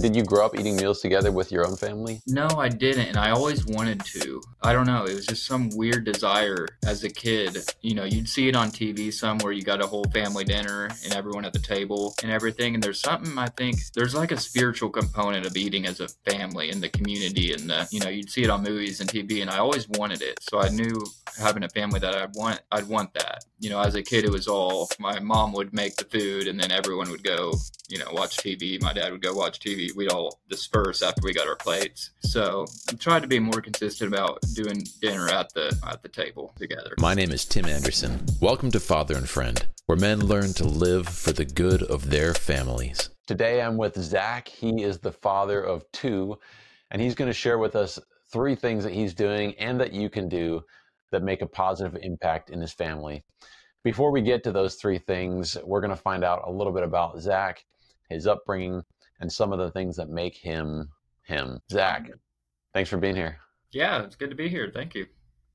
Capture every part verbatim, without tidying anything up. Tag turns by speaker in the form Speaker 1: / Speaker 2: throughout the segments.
Speaker 1: Did you grow up eating meals together with your own family?
Speaker 2: No, I didn't, and I always wanted to. I don't know, it was just some weird desire as a kid. You know, you'd see it on T V somewhere, you got a whole family dinner and everyone at the table and everything, and there's something, I think, there's like a spiritual component of eating as a family in the community, and the, you know, you'd see it on movies and T V, and I always wanted it. So I knew having a family that I'd want, I'd want that. You know, as a kid, it was all, my mom would make the food, and then everyone would go, you know, watch T V. My dad would go watch T V. We'd all disperse after we got our plates. So I tried to be more consistent about doing dinner at the at the table together.
Speaker 3: My name is Tim Anderson. Welcome to Father and Friend, where men learn to live for the good of their families.
Speaker 1: Today I'm with Zach. He is the father of two, and he's going to share with us three things that he's doing and that you can do that make a positive impact in his family. Before we get to those three things, we're going to find out a little bit about Zach, his upbringing, and some of the things that make him him. Zach, thanks for being here.
Speaker 2: Yeah, it's good to be here. Thank you.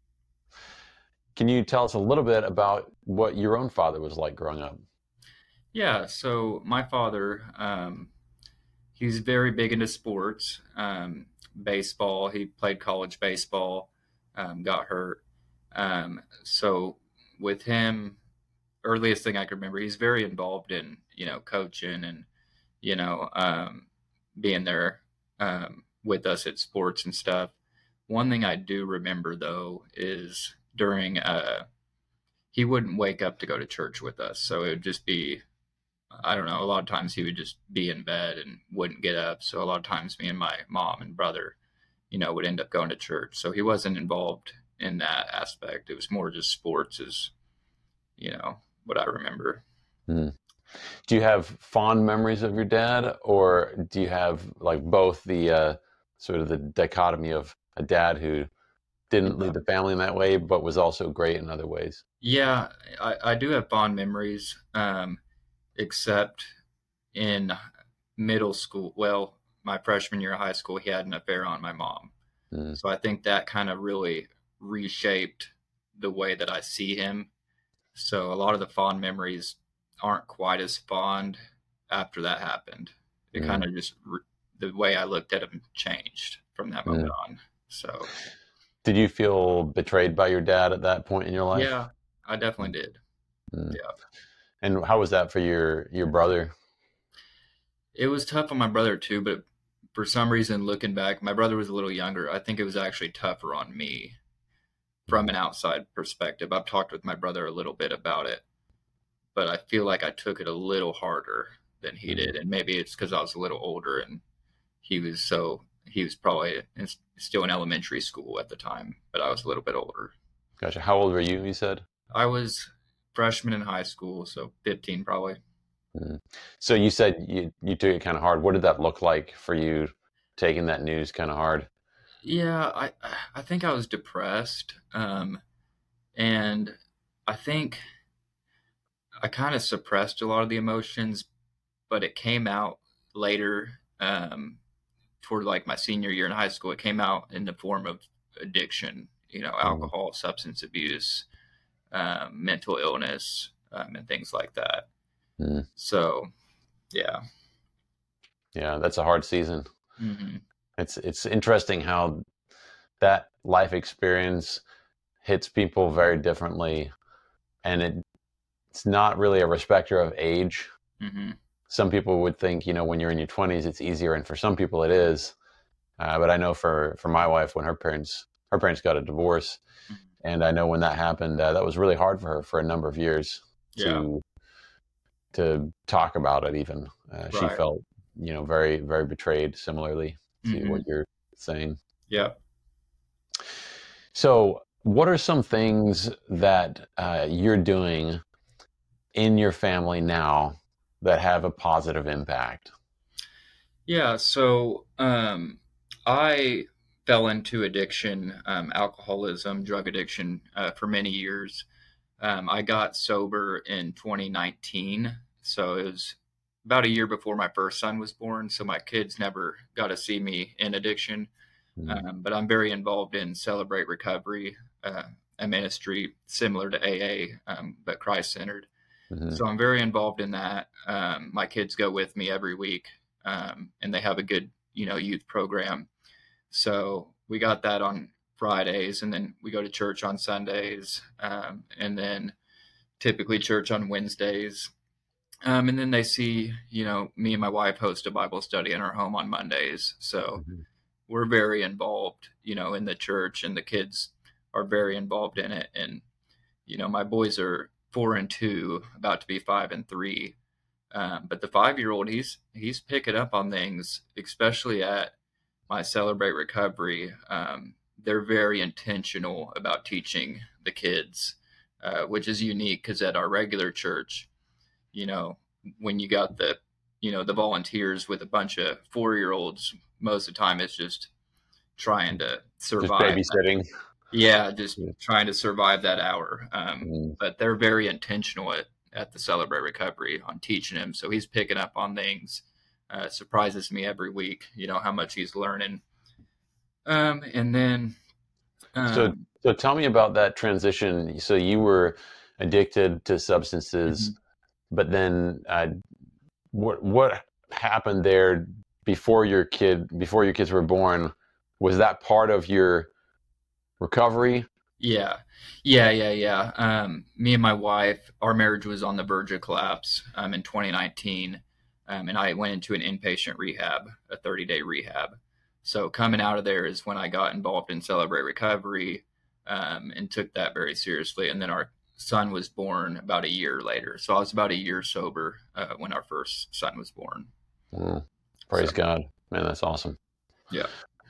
Speaker 1: Can you tell us a little bit about what your own father was like growing up?
Speaker 2: Yeah, so my father, um, he's very big into sports, um, baseball. He played college baseball, um, got hurt. Um, so with him, earliest thing I can remember, he's very involved in, you know, coaching and, you know, um, being there um, with us at sports and stuff. One thing I do remember, though, is during, uh, he wouldn't wake up to go to church with us. So it would just be, I don't know, a lot of times he would just be in bed and wouldn't get up. So a lot of times me and my mom and brother, you know, would end up going to church. So he wasn't involved in that aspect. It was more just sports is, you know, what I remember.
Speaker 1: Mm. Do you have fond memories of your dad, or do you have like both the uh, sort of the dichotomy of a dad who didn't lead the family in that way, but was also great in other ways?
Speaker 2: Yeah, I, I do have fond memories, um, except in middle school. Well, my freshman year of high school, he had an affair on my mom. Mm. So I think that kind of really reshaped the way that I see him. So a lot of the fond memories aren't quite as fond after that happened. It mm. kind of just, re- the way I looked at him changed from that moment mm. on. So.
Speaker 1: Did you feel betrayed by your dad at that point in your life?
Speaker 2: Yeah, I definitely did. Mm. Yeah.
Speaker 1: And how was that for your, your brother?
Speaker 2: It was tough on my brother too, but for some reason, looking back, my brother was a little younger. I think it was actually tougher on me from an outside perspective. I've talked with my brother a little bit about it, but I feel like I took it a little harder than he did. And maybe it's because I was a little older and he was so, he was probably in, still in elementary school at the time, but I was a little bit older.
Speaker 1: Gotcha. How old were you, you said?
Speaker 2: I was freshman in high school, so fifteen probably.
Speaker 1: Mm. So you said you, you took it kind of hard. What did that look like for you, taking that news kind of hard?
Speaker 2: Yeah, I I think I was depressed, um, and I think I kind of suppressed a lot of the emotions, but it came out later, um, toward like my senior year in high school. It came out in the form of addiction, you know, alcohol, mm. substance abuse, um, mental illness, um, and things like that. Mm. So, yeah.
Speaker 1: Yeah, that's a hard season.
Speaker 2: Mm-hmm.
Speaker 1: It's it's interesting how that life experience hits people very differently, and it it's not really a respecter of age. Mm-hmm. Some people would think, you know, when you're in your twenties, it's easier, and for some people it is. Uh, but I know for, for my wife, when her parents her parents got a divorce, mm-hmm. and I know when that happened, uh, that was really hard for her for a number of years
Speaker 2: yeah.
Speaker 1: to to talk about it. Even uh, right. She felt, you know, very very betrayed. Similarly to mm-hmm. what you're saying.
Speaker 2: Yeah.
Speaker 1: So what are some things that uh, you're doing in your family now that have a positive impact?
Speaker 2: Yeah. So um, I fell into addiction, um, alcoholism, drug addiction uh, for many years. Um, I got sober in twenty nineteen. So it was about a year before my first son was born. So my kids never got to see me in addiction. Mm-hmm. Um, but I'm very involved in Celebrate Recovery, uh, a ministry similar to A A, um, but Christ-centered. Mm-hmm. So I'm very involved in that. Um, my kids go with me every week um, and they have a good, you know, youth program. So we got that on Fridays, and then we go to church on Sundays, um, and then typically church on Wednesdays. Um, and then they see, you know, me and my wife host a Bible study in our home on Mondays. So mm-hmm. we're very involved, you know, in the church, and the kids are very involved in it. And, you know, my boys are four and two, about to be five and three. Um, but the five-year-old, he's he's picking up on things, especially at my Celebrate Recovery. Um, they're very intentional about teaching the kids, uh, which is unique because at our regular church, you know, when you got the, you know, the volunteers with a bunch of four-year-olds, most of the time it's just trying to survive.
Speaker 1: Just babysitting.
Speaker 2: Yeah, just yeah. trying to survive that hour. Um, mm. But they're very intentional at, at the Celebrate Recovery on teaching him. So he's picking up on things. Uh, surprises me every week, you know, how much he's learning. Um, and then. Um,
Speaker 1: so, so tell me about that transition. So you were addicted to substances. Mm-hmm. But then, uh, what what happened there before your kid before your kids were born? Was that part of your recovery?
Speaker 2: Yeah, yeah, yeah, yeah. Um, me and my wife, our marriage was on the verge of collapse um, in twenty nineteen, um, and I went into an inpatient rehab, a thirty-day rehab. So coming out of there is when I got involved in Celebrate Recovery um, and took that very seriously. And then our son was born about a year later. So I was about a year sober uh, when our first son was born.
Speaker 1: Mm, praise so, God, man, that's awesome.
Speaker 2: Yeah.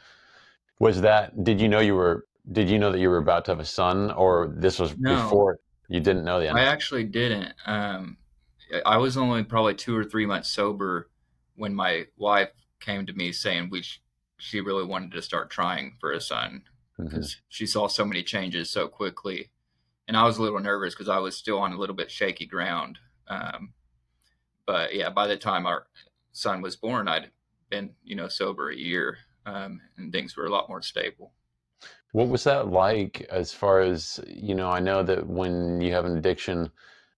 Speaker 1: Was that, did you know you were, did you know that you were about to have a son, or this was no, before you didn't know the end?
Speaker 2: I actually didn't. Um, I was only probably two or three months sober when my wife came to me saying we, she really wanted to start trying for a son because mm-hmm. she saw so many changes so quickly. And I was a little nervous because I was still on a little bit shaky ground. Um, but yeah, by the time our son was born, I'd been, you know, sober a year, um, and things were a lot more stable.
Speaker 1: What was that like as far as, you know, I know that when you have an addiction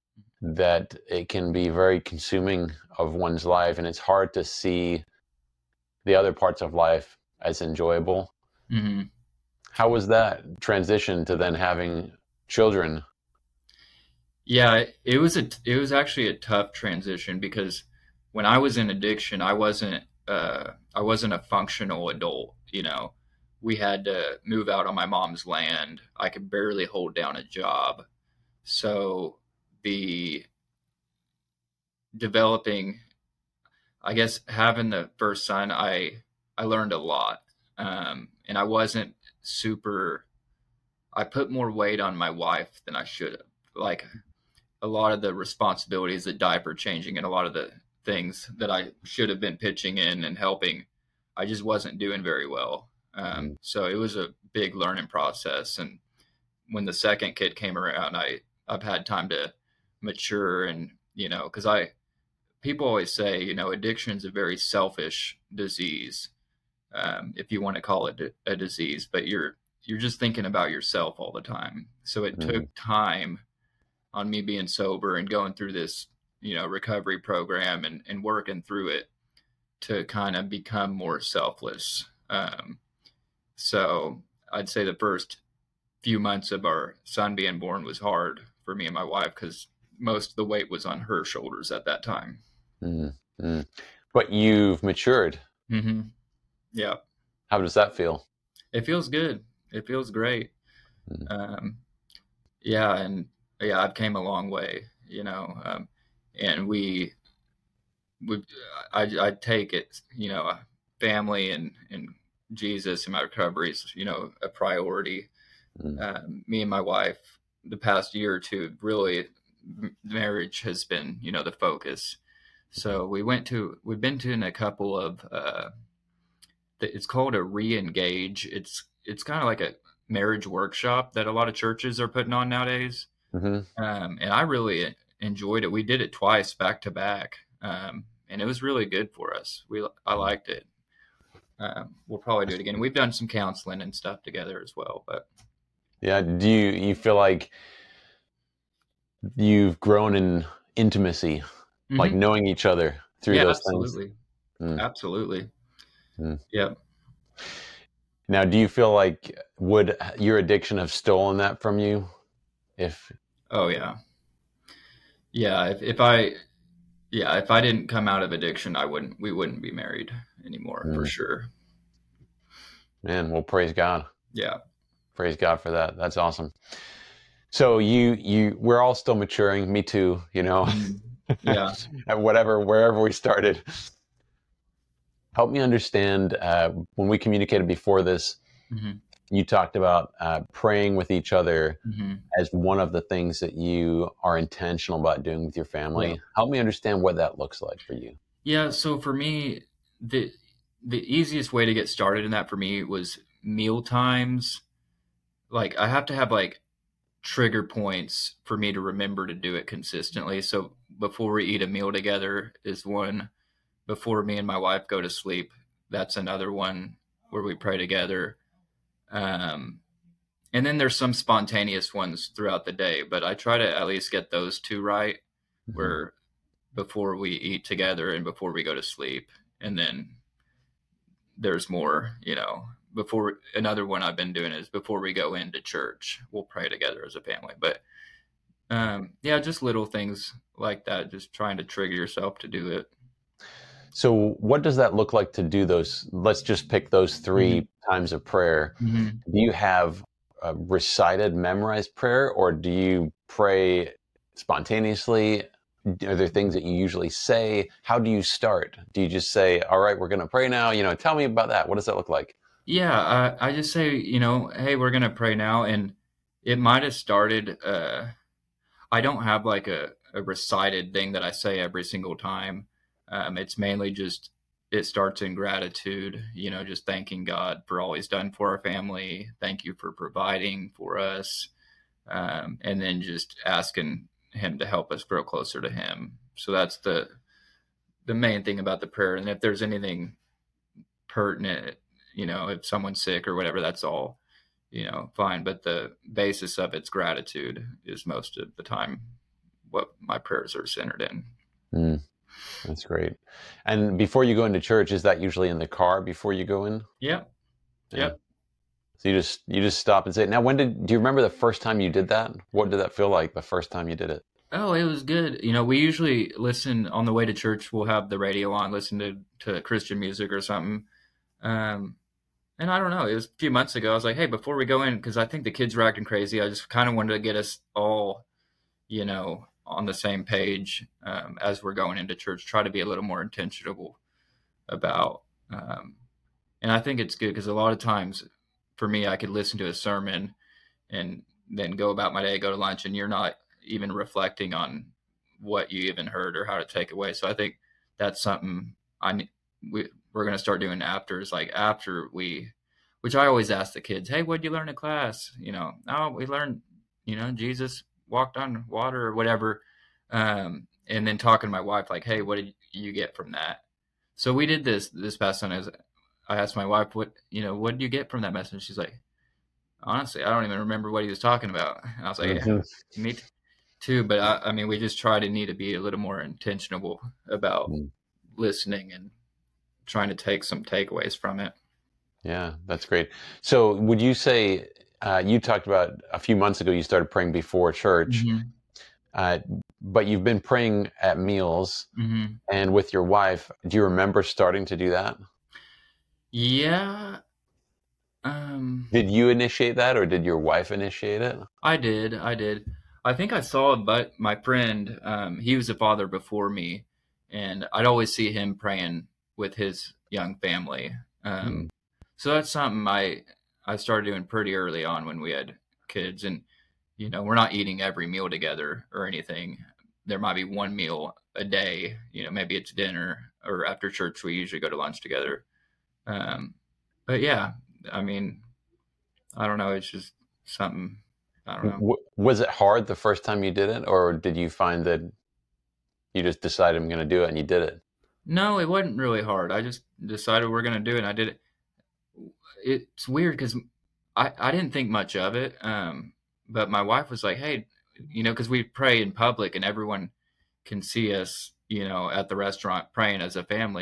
Speaker 1: that it can be very consuming of one's life, and it's hard to see the other parts of life as enjoyable.
Speaker 2: Mm-hmm.
Speaker 1: How was that transition to then having children?
Speaker 2: Yeah, it was a it was actually a tough transition because when I was in addiction, I wasn't uh, I wasn't a functional adult. You know, we had to move out on my mom's land. I could barely hold down a job. So the developing, I guess, having the first son, I I learned a lot, um, and I wasn't super. I put more weight on my wife than I should have. Like a lot of the responsibilities, the diaper changing, and a lot of the things that I should have been pitching in and helping, I just wasn't doing very well. Um, so it was a big learning process. And when the second kid came around, I, I've had time to mature and, you know, cause I, people always say, you know, addiction is a very selfish disease. Um, if you want to call it a, a disease, but you're, you're just thinking about yourself all the time. So it mm-hmm. took time on me being sober and going through this, you know, recovery program and, and working through it to kind of become more selfless. Um, so I'd say the first few months of our son being born was hard for me and my wife because most of the weight was on her shoulders at that time.
Speaker 1: Mm-hmm. But you've matured.
Speaker 2: Mm-hmm. Yeah.
Speaker 1: How does that feel?
Speaker 2: It feels good. It feels great. Mm-hmm. Um, yeah. And yeah, I've came a long way, you know, um, and we, we, I, I take it, you know, family and, and Jesus and my recovery is, you know, a priority. Mm-hmm. Um, me and my wife, the past year or two, really marriage has been, you know, the focus. So we went to, we've been to in a couple of, uh, it's called a re-engage. It's, it's kind of like a marriage workshop that a lot of churches are putting on nowadays.
Speaker 1: Mm-hmm.
Speaker 2: Um, and I really enjoyed it. We did it twice back to back. Um, and it was really good for us. We, I liked it. Um, we'll probably do it again. We've done some counseling and stuff together as well, but
Speaker 1: yeah. Do you, you feel like you've grown in intimacy, mm-hmm. like knowing each other through
Speaker 2: yeah,
Speaker 1: those
Speaker 2: absolutely.
Speaker 1: things?
Speaker 2: Mm. Absolutely. Mm. Yep.
Speaker 1: Now, do you feel like, would your addiction have stolen that from you? If
Speaker 2: Oh yeah. Yeah, if, if I yeah, if I didn't come out of addiction, I wouldn't we wouldn't be married anymore, mm. for sure.
Speaker 1: Man, well, praise God.
Speaker 2: Yeah.
Speaker 1: Praise God for that. That's awesome. So you you we're all still maturing, me too, you know.
Speaker 2: Mm. Yeah.
Speaker 1: At whatever wherever we started. Help me understand, uh, when we communicated before this, mm-hmm. you talked about uh, praying with each other mm-hmm. as one of the things that you are intentional about doing with your family. Yeah. Help me understand what that looks like for you.
Speaker 2: Yeah, so for me, the the easiest way to get started in that for me was meal times. Like, I have to have like trigger points for me to remember to do it consistently. So before we eat a meal together is one. Before me and my wife go to sleep, that's another one where we pray together. Um, and then there's some spontaneous ones throughout the day, but I try to at least get those two right, mm-hmm. where before we eat together and before we go to sleep. And then there's more, you know, before another one I've been doing is before we go into church, we'll pray together as a family. But um, yeah, just little things like that, just trying to trigger yourself to do it.
Speaker 1: So what does that look like to do those? Let's just pick those three mm-hmm. times of prayer. Mm-hmm. Do you have a recited, memorized prayer, or do you pray spontaneously? Are there things that you usually say? How do you start? Do you just say, all right, we're going to pray now? You know, tell me about that. What does that look like?
Speaker 2: Yeah, uh, I just say, you know, hey, we're going to pray now. And it might have started, uh, I don't have like a, a recited thing that I say every single time. Um, it's mainly just, it starts in gratitude, you know, just thanking God for all he's done for our family. Thank you for providing for us. Um, and then just asking him to help us grow closer to him. So that's the, the main thing about the prayer. And if there's anything pertinent, you know, if someone's sick or whatever, that's all, you know, fine. But the basis of it's gratitude is most of the time what my prayers are centered in.
Speaker 1: Mm. That's great. And before you go into church, is that usually in the car before you go in?
Speaker 2: Yeah. Yeah. Yep.
Speaker 1: So you just you just stop and say, now when did do you remember the first time you did that? What did that feel like the first time you did it?
Speaker 2: Oh, it was good. You know, we usually listen on the way to church. We'll have the radio on, listen to, to Christian music or something. Um, and I don't know, it was a few months ago. I was like, hey, before we go in, because I think the kids were acting crazy. I just kind of wanted to get us all, you know, on the same page um, as we're going into church, try to be a little more intentional about. Um, and I think it's good because a lot of times for me, I could listen to a sermon and then go about my day, go to lunch, and you're not even reflecting on what you even heard or how to take away. So I think that's something I we, we're going to start doing after is like after we, which I always ask the kids, hey, what'd you learn in class? You know, oh, we learned, you know, Jesus walked on water or whatever. Um, and then talking to my wife, like, hey, what did you get from that? So we did this, this past Sunday. I asked my wife, what, you know, what did you get from that message? She's like, honestly, I don't even remember what he was talking about. And I was like, mm-hmm. yeah, me too. But I, I mean, we just try to need to be a little more intentional about mm. listening and trying to take some takeaways from it.
Speaker 1: Yeah, that's great. So would you say, uh, you talked about a few months ago, you started praying before church, mm-hmm. uh, but you've been praying at meals mm-hmm. and with your wife. Do you remember starting to do that?
Speaker 2: Yeah. Um,
Speaker 1: did you initiate that or did your wife initiate it?
Speaker 2: I did. I did. I think I saw, but my friend, um, he was a father before me, and I'd always see him praying with his young family. Um, mm. So that's something I, I started doing pretty early on when we had kids. And, you know, we're not eating every meal together or anything. There might be one meal a day, you know, maybe it's dinner, or after church, we usually go to lunch together. Um, but yeah, I mean, I don't know. It's just something, I don't know. W-
Speaker 1: was it hard the first time you did it, or did you find that you just decided I'm going to do it and you did it?
Speaker 2: No, it wasn't really hard. I just decided we're going to do it and I did it. It's weird because I, I didn't think much of it. Um, but my wife was like, hey, you know, because we pray in public and everyone can see us, you know, at the restaurant praying as a family.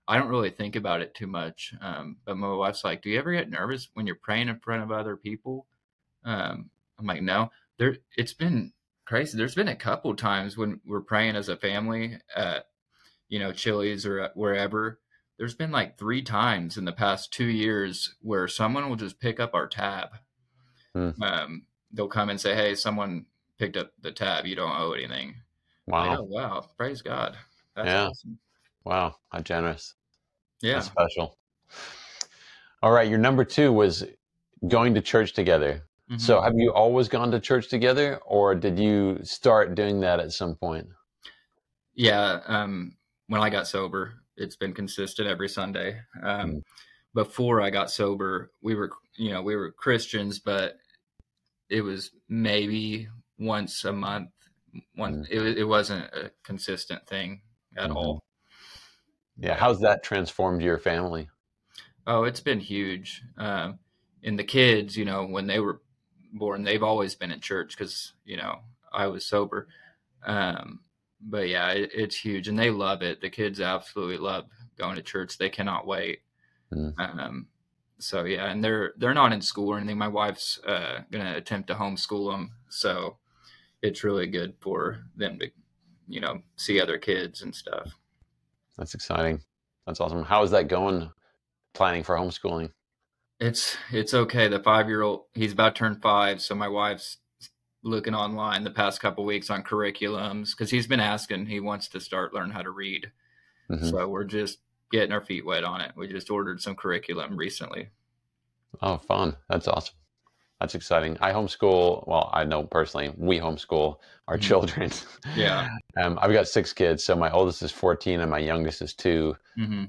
Speaker 2: I don't really think about it too much. Um, but my wife's like, "Do you ever get nervous when you're praying in front of other people?" Um, I'm like, "No." There, it's been crazy. There's been a couple times when we're praying as a family at, you know, Chili's or wherever. There's been like three times in the past two years where someone will just pick up our tab.
Speaker 1: Hmm.
Speaker 2: Um, they'll come and say, "Hey, someone picked up the tab. You don't owe anything."
Speaker 1: Wow.
Speaker 2: Like, oh, wow. Praise God. That's
Speaker 1: Yeah.
Speaker 2: awesome.
Speaker 1: Wow. How generous.
Speaker 2: Yeah.
Speaker 1: That's special. All right. Your number two was going to church together. Mm-hmm. So have you always gone to church together, or did you start doing that at some point?
Speaker 2: Yeah. Um, when I got sober, it's been consistent every Sunday. Um, mm. Before I got sober, we were, you know, we were Christians, but it was maybe once a month. One, mm. it, it wasn't a consistent thing at mm-hmm. all.
Speaker 1: Yeah. How's that transformed your family?
Speaker 2: Oh, it's been huge. Um, and the kids, you know, when they were born, they've always been in church because, you know, I was sober. Um, but yeah, it, it's huge, and they love it. The kids absolutely love going to church. They cannot wait. Mm. Um, so yeah, and they're, they're not in school or anything. My wife's uh, going to attempt to homeschool them. So it's really good for them to, you know, see other kids and stuff.
Speaker 1: That's exciting. That's awesome. How is that going, planning for homeschooling?
Speaker 2: It's, it's okay. The five-year-old, he's about to turn five. So my wife's looking online the past couple of weeks on curriculums because he's been asking, he wants to start learning how to read. Mm-hmm. So we're just getting our feet wet on it. We just ordered some curriculum recently.
Speaker 1: Oh, fun. That's awesome. That's exciting. I homeschool. Well, I know personally, we homeschool our mm-hmm. children.
Speaker 2: Yeah.
Speaker 1: um, I've got six kids. So my oldest is fourteen and my youngest is two.
Speaker 2: Mm-hmm.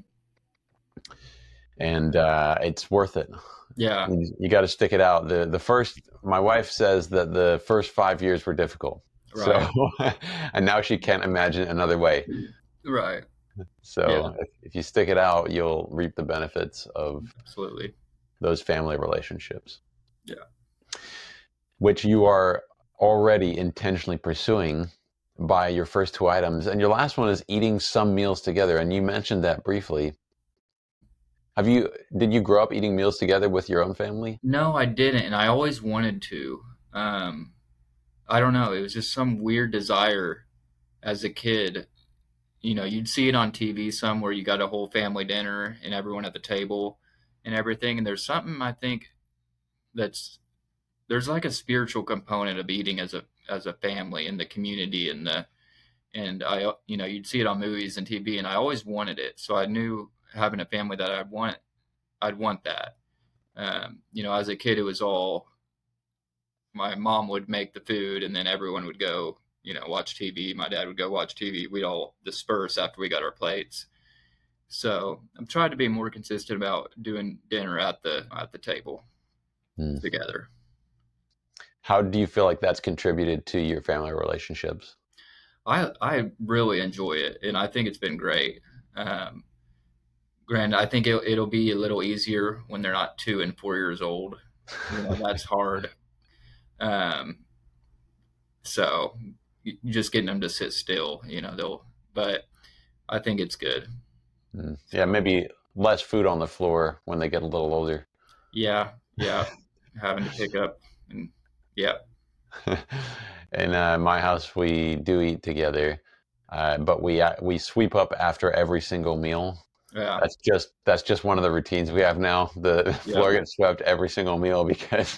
Speaker 1: And uh, it's worth it.
Speaker 2: Yeah.
Speaker 1: You, you got to stick it out. The the first, my wife says that the first five years were difficult. Right. So, and now she can't imagine another way.
Speaker 2: Right.
Speaker 1: So
Speaker 2: yeah.
Speaker 1: if, if you stick it out, you'll reap the benefits of
Speaker 2: absolutely
Speaker 1: those family relationships.
Speaker 2: Yeah.
Speaker 1: Which you are already intentionally pursuing by your first two items. And your last one is eating some meals together. And you mentioned that briefly. Have you, did you grow up eating meals together with your own family?
Speaker 2: No, I didn't. And I always wanted to. Um, I don't know. It was just some weird desire as a kid. You know, you'd see it on T V somewhere. You got a whole family dinner and everyone at the table and everything. And there's something I think that's, there's like a spiritual component of eating as a, as a family in the community and the, and I, you know, you'd see it on movies and T V, and I always wanted it. So I knew having a family that I'd want, I'd want that. Um, you know, as a kid, it was all, my mom would make the food and then everyone would go, you know, watch T V. My dad would go watch T V. We'd all disperse after we got our plates. So I'm trying to be more consistent about doing dinner at the, at the table mm. together.
Speaker 1: How do you feel like that's contributed to your family relationships?
Speaker 2: I, I really enjoy it. And I think it's been great. Um, Granted, I think it'll, it'll be a little easier when they're not two and four years old. You know, that's hard. Um, so you, just getting them to sit still, you know, they'll, but I think it's good.
Speaker 1: Mm. Yeah. Maybe less food on the floor when they get a little older.
Speaker 2: Yeah. Yeah. Having to pick up and yeah.
Speaker 1: In uh, my house, we do eat together, uh, but we, uh, we sweep up after every single meal.
Speaker 2: Yeah.
Speaker 1: That's just that's just one of the routines we have now. The yeah. floor gets swept every single meal because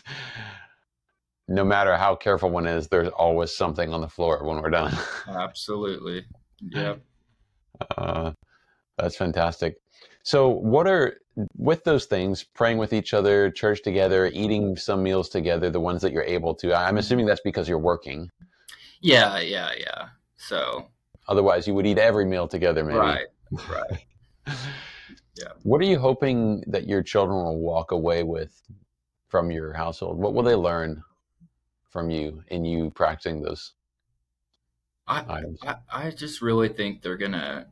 Speaker 1: no matter how careful one is, there's always something on the floor when we're done.
Speaker 2: Absolutely. Yeah.
Speaker 1: Uh, that's fantastic. So what are, with those things, praying with each other, church together, eating some meals together, the ones that you're able to, I'm assuming that's because you're working.
Speaker 2: Yeah, yeah, yeah. So.
Speaker 1: Otherwise, you would eat every meal together, maybe.
Speaker 2: Right, right. Yeah.
Speaker 1: What are you hoping that your children will walk away with from your household? What will they learn from you in you practicing those
Speaker 2: I,
Speaker 1: items?
Speaker 2: I, I just really think they're gonna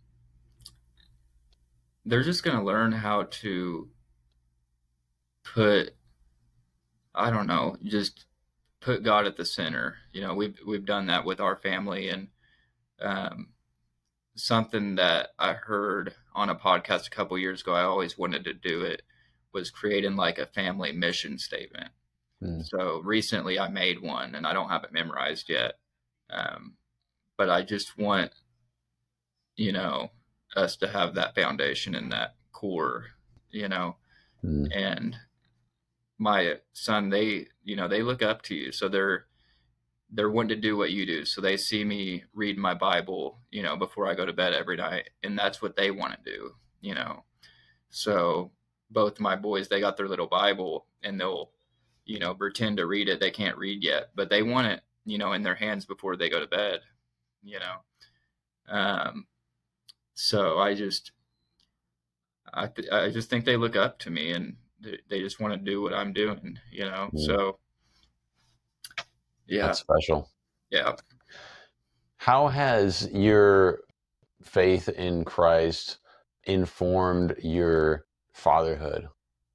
Speaker 2: they're just gonna learn how to put, I don't know, just put God at the center. You know, we've we've done that with our family, and um something that I heard on a podcast a couple years ago, I always wanted to do it, was creating like a family mission statement. Mm. So recently I made one, and I don't have it memorized yet. Um, but I just want, you know, us to have that foundation and that core, you know, mm. and my son, they, you know, they look up to you. So they're, they're wanting to do what you do. So they see me read my Bible, you know, before I go to bed every night. And that's what they want to do, you know? So both my boys, they got their little Bible, and they'll, you know, pretend to read it. They can't read yet, but they want it, you know, in their hands before they go to bed, you know? Um, so I just, I, th- I just think they look up to me, and they, they just want to do what I'm doing, you know? Mm. So yeah.
Speaker 1: That's special.
Speaker 2: Yeah.
Speaker 1: How has your faith in Christ informed your fatherhood?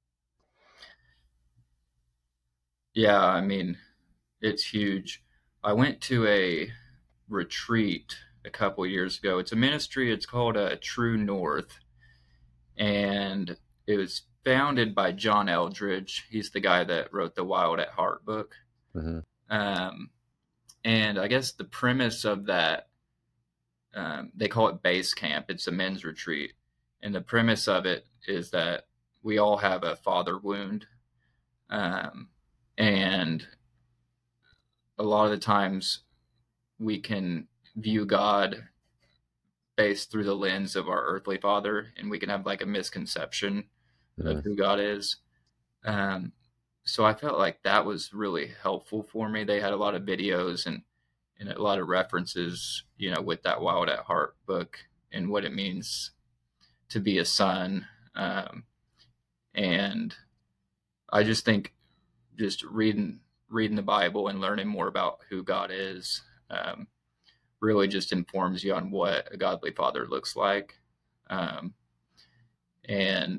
Speaker 2: Yeah, I mean, it's huge. I went to a retreat a couple years ago. It's a ministry. It's called uh, True North. And it was founded by John Eldredge. He's the guy that wrote the Wild at Heart book. Mm-hmm. Um, and I guess the premise of that, um, they call it base camp. It's a men's retreat. And the premise of it is that we all have a father wound. Um, and a lot of the times we can view God based through the lens of our earthly father, and we can have like a misconception mm-hmm. of who God is. Um, so I felt like that was really helpful for me. They had a lot of videos and, and a lot of references, you know, with that Wild at Heart book and what it means to be a son. Um, and I just think just reading, reading the Bible and learning more about who God is, um, really just informs you on what a godly father looks like. Um, and,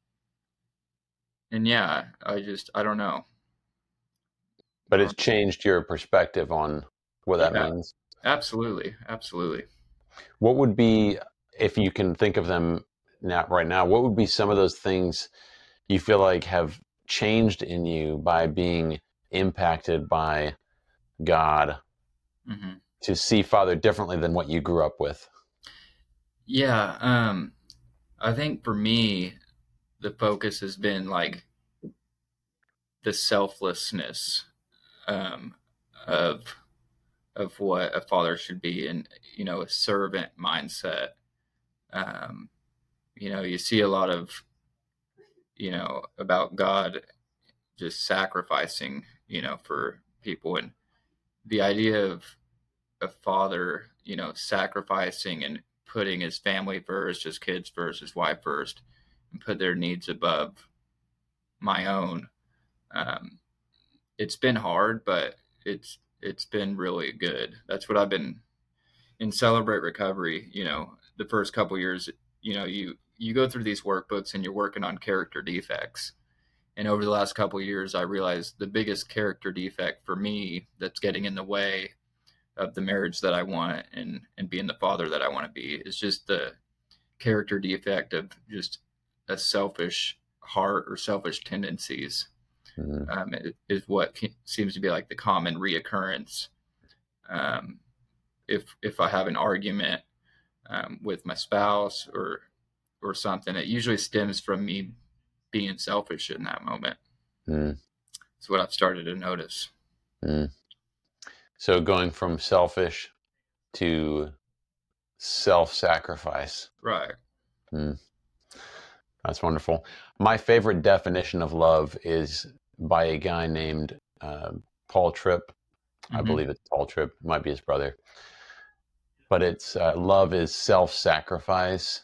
Speaker 2: and yeah, I just, I don't know.
Speaker 1: But it's changed your perspective on what that yeah, means.
Speaker 2: Absolutely. Absolutely.
Speaker 1: What would be, if you can think of them now, right now, what would be some of those things you feel like have changed in you by being impacted by God mm-hmm. to see Father differently than what you grew up with?
Speaker 2: Yeah. Um, I think for me, the focus has been like the selflessness um, of of what a father should be, and you know, a servant mindset. Um, you know, you see a lot of, you know, about God just sacrificing, you know, for people, and the idea of a father, you know, sacrificing and putting his family first, his kids first, his wife first, and put their needs above my own. Um, it's been hard, but it's, it's been really good. That's what I've been in Celebrate Recovery. You know, the first couple of years, you know, you, you go through these workbooks and you're working on character defects. And over the last couple of years, I realized the biggest character defect for me that's getting in the way of the marriage that I want and, and being the father that I want to be is just the character defect of just a selfish heart or selfish tendencies. Mm-hmm. Um, it, is what seems to be like the common reoccurrence. Um, if, if I have an argument um, with my spouse or, or something, it usually stems from me being selfish in that moment. Mm. It's what I've started to notice.
Speaker 1: Mm. So going from selfish to self-sacrifice.
Speaker 2: Right.
Speaker 1: Mm. That's wonderful. My favorite definition of love is by a guy named uh, Paul Tripp. Mm-hmm. I believe it's Paul Tripp. It might be his brother. But it's uh, love is self-sacrifice.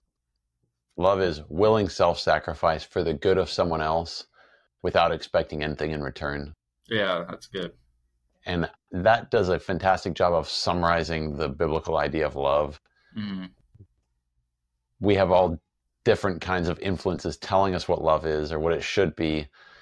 Speaker 1: Love is willing self-sacrifice for the good of someone else without expecting anything in return.
Speaker 2: Yeah, that's good.
Speaker 1: And that does a fantastic job of summarizing the biblical idea of love. Mm-hmm. We have all different kinds of influences telling us what love is or what it should be,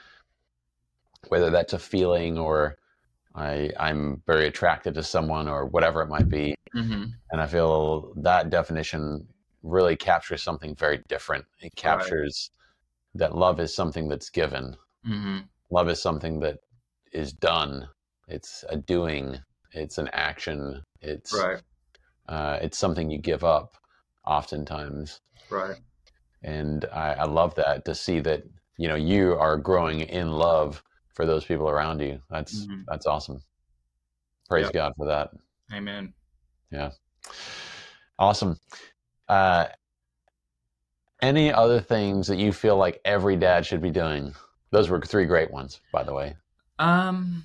Speaker 1: whether that's a feeling or I, I'm very attracted to someone or whatever it might be. Mm-hmm. And I feel that definition really captures something very different. It captures right. that love is something that's given.
Speaker 2: Mm-hmm.
Speaker 1: Love is something that is done. It's a doing. It's an action. It's
Speaker 2: right.
Speaker 1: uh, it's something you give up oftentimes.
Speaker 2: Right.
Speaker 1: And I, I love that, to see that, you know, you are growing in love for those people around you. That's mm-hmm. that's awesome. Praise yep. God for that.
Speaker 2: Amen.
Speaker 1: Yeah. Awesome. Uh, any other things that you feel like every dad should be doing? Those were three great ones, by the way.
Speaker 2: Um,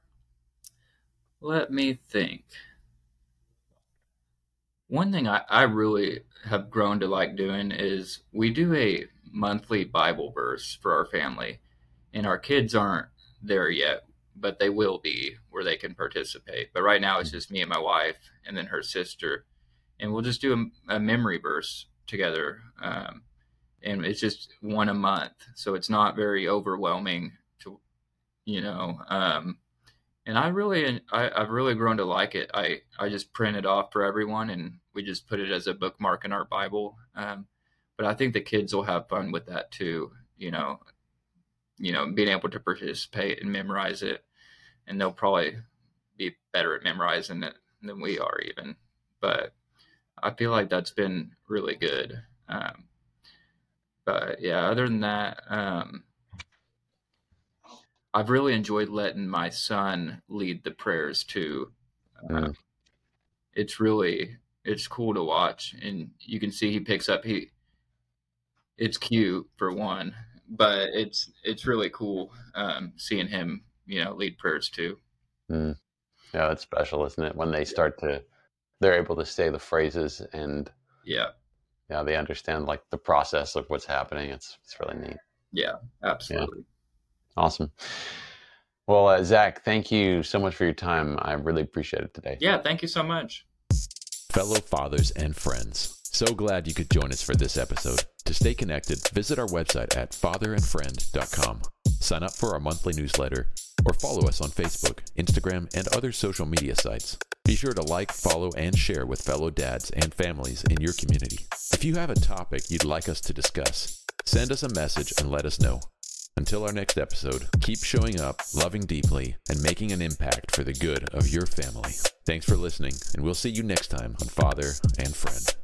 Speaker 2: let me think. One thing I, I really have grown to like doing is we do a monthly Bible verse for our family, and our kids aren't there yet, but they will be, where they can participate. But right now it's just me and my wife and then her sister, and we'll just do a, a memory verse together. Um, and it's just one a month. So it's not very overwhelming to, you know, um, and I really, I, I've really grown to like it. I, I just print it off for everyone, and we just put it as a bookmark in our Bible. Um, but I think the kids will have fun with that too, you know, you know, being able to participate and memorize it. And they'll probably be better at memorizing it than we are even. But I feel like that's been really good. Um, but yeah, other than that, um, I've really enjoyed letting my son lead the prayers too.
Speaker 1: Mm.
Speaker 2: Uh, it's really, it's cool to watch, and you can see he picks up, he, it's cute for one, but it's, it's really cool um, seeing him, you know, lead prayers too.
Speaker 1: Mm. Yeah, it's special, isn't it? When they start to, they're able to say the phrases, and
Speaker 2: yeah,
Speaker 1: yeah, they understand like the process of what's happening. It's it's really neat.
Speaker 2: Yeah, absolutely.
Speaker 1: Yeah. Awesome. Well, uh, Zach, thank you so much for your time. I really appreciate it today.
Speaker 2: Yeah, thank you so much.
Speaker 3: Fellow fathers and friends, so glad you could join us for this episode. To stay connected, visit our website at father and friend dot com. Sign up for our monthly newsletter, or follow us on Facebook, Instagram, and other social media sites. Be sure to like, follow, and share with fellow dads and families in your community. If you have a topic you'd like us to discuss, send us a message and let us know. Until our next episode, keep showing up, loving deeply, and making an impact for the good of your family. Thanks for listening, and we'll see you next time on Father and Friend.